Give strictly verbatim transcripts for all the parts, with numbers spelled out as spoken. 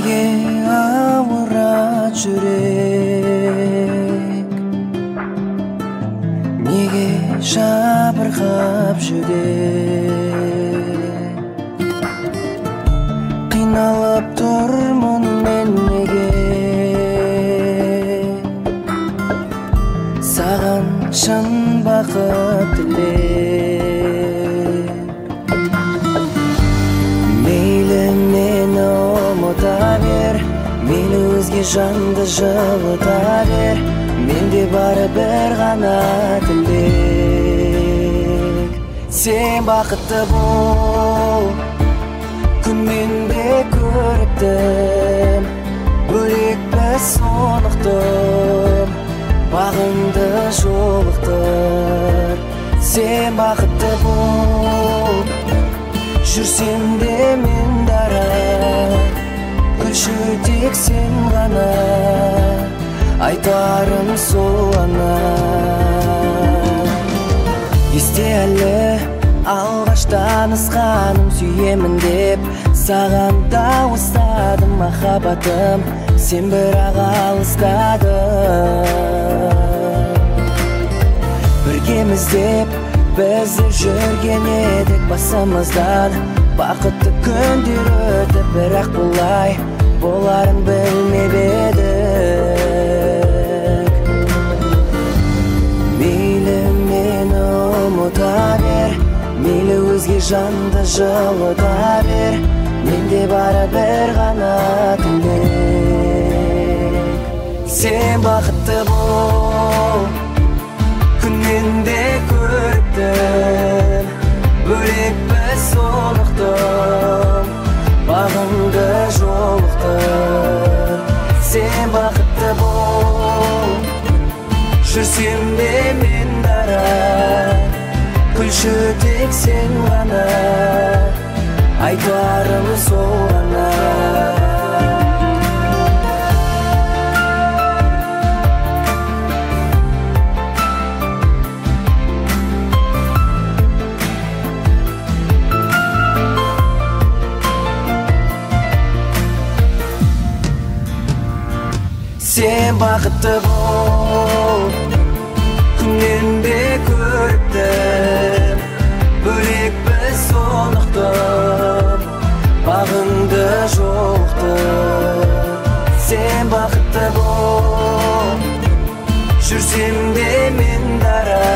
неге ауырат жүрек, неге жабырқап жүрек, қиналып тұрмын мен неге, саған шын бақыт тілеп. Мейлі мені ұмыта бер, мейлі өзге жанды жылыта бер, менде бары бір ғана тілек. Сен бақытты бол, күнмен де көріктім, бөлек біз сонықты бағыңды жолықтыр. Сен бақытты бол, жүрсем де мен дара, күлші тек сен ғана, айтарым сол ғана. Есте әлі алғаш танысқаным, сүйемін деп саған дауыстадым махаббатым, сен бірақ алыстадың. Біргеміз деп біздер жүрген едік басымыздан, бақытты күндер өтіп, бірақ бұлай боларын білмеп едік. Мейлі мені ұмыта бер, мейлі өзге жанды жылыта бер, менде бары бір ғана тілек. Сен бақытты бол, күнмен де көріктім, бөлек біз сонықты бағыңды жолықтыр. Сен бақытты бол, жүрсем де мен дара, күлші тек сен ғана, айтарым сол ғана. Сен бақытты бол, күннен де көріктім, бөлек біз сонықты бағыңды жолықтыр. Сен бақытты бол, жүрсем де мен дара,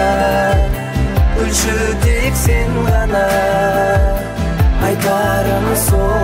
күлші тек сен ғана, айтарым сол